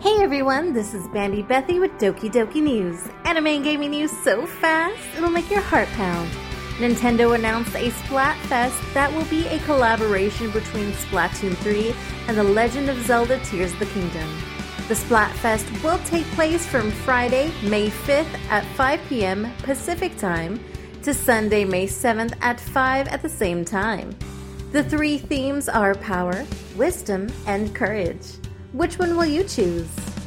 Hey everyone, this is Bandy Bethy with Doki Doki News. Anime and gaming news so fast, it'll make your heart pound. Nintendo announced a Splatfest that will be a collaboration between Splatoon 3 and The Legend of Zelda Tears of the Kingdom. The Splatfest will take place from Friday, May 5th at 5 p.m. Pacific Time to Sunday, May 7th at 5 at the same time. The three themes are power, wisdom, and courage. Which one will you choose?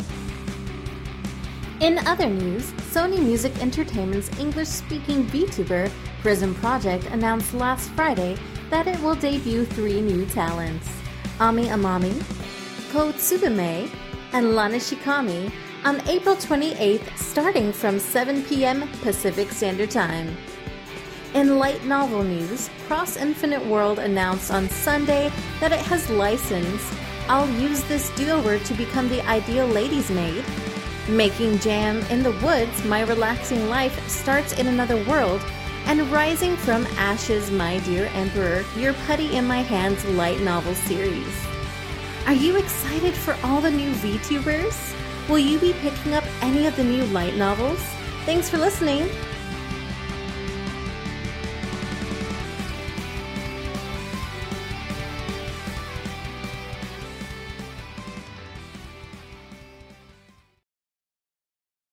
In other news, Sony Music Entertainment's English-speaking VTuber Prism Project announced last Friday that it will debut three new talents, Ami Amami, Ko Tsubume, and Lana Shikami, on April 28th starting from 7 p.m. Pacific Standard Time. In light novel news, Cross Infinite World announced on Sunday that it has licensed I'll Use This Do-Over to Become the Ideal Lady's Maid, Making Jam in the Woods, My Relaxing Life Starts in Another World, and Rising from Ashes, My Dear Emperor, Your Putty in My Hands light novel series. Are you excited for all the new VTubers? Will you be picking up any of the new light novels? Thanks for listening!